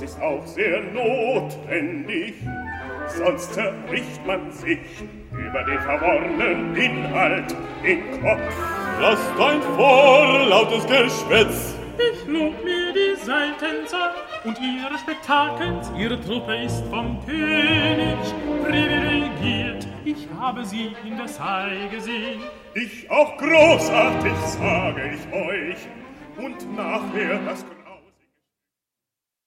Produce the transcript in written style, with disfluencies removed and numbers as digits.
ist auch sehr notwendig, sonst zerbricht man sich über den verworrenen Inhalt den Kopf. Lasst ein vorlautes Geschwätz. Ich lob mir die Seiltänzer und ihre Spektakels. Ihre Truppe ist vom König privilegiert. Ich habe sie in der Saal gesehen. Ich auch großartig, sage ich euch. Und nachher das